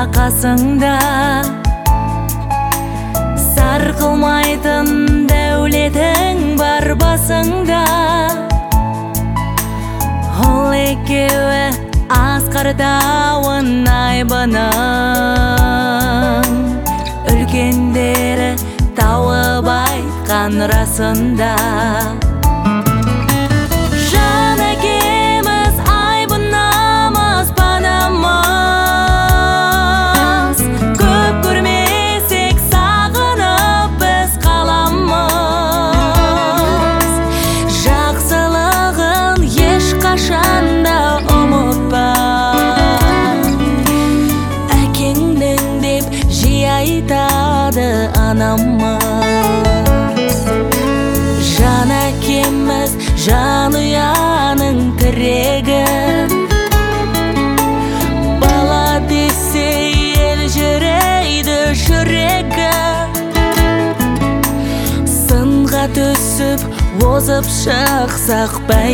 қасыңда, сарқылмайтын дәулетің бар басыңда. Ол екеуі асқар тауын айбының, үлкендері тауып айтқан расында. Жан әкеміз айбынамыз, панамыз, көп көрмесек сағынып біз қаламыз. Жақсылығын ешқашанда ұмытпа, әкеңнің деп жиі айтады анамыз. Жан әкеміз жанұяның тірегі, бала десе ел жүрейді жүрегі. Сынға түсіп озып шықсақ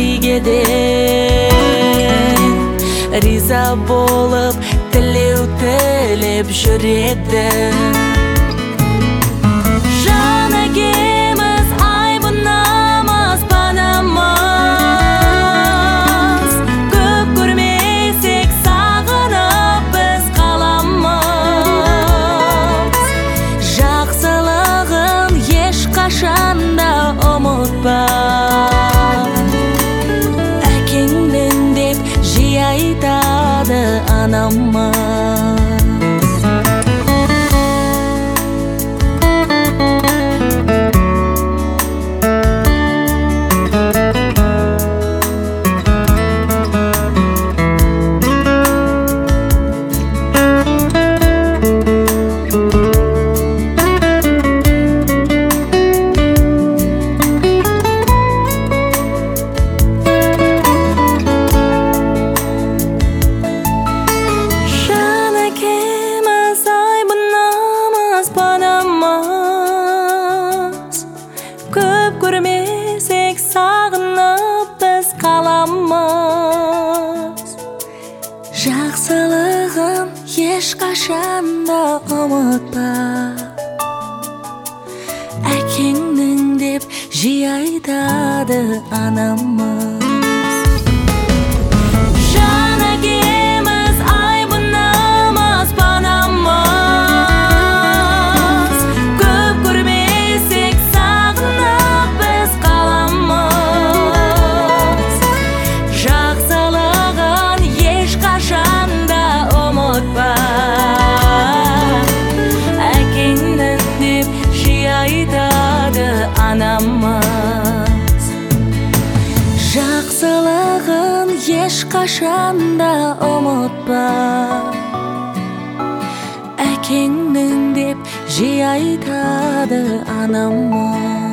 бәйгеден, риза болып тілеу тілеп жүреді. Жан әкеміз айбынамыз, панамыз, көп көрмесек сағынып біз қаламыз. Жақсылығын ешқашанда ұмытпа, әкеңнің деп жиі айтады анамыз. Көп көрмесек сағынып біз қаламыз. Жақсылығын ешқашанда ұмытпа, әкеңнің деп жиі айтады анамыз. Жақсылығын ешқашанда ұмытпа, әкеңнің деп жиі айтады анамыз.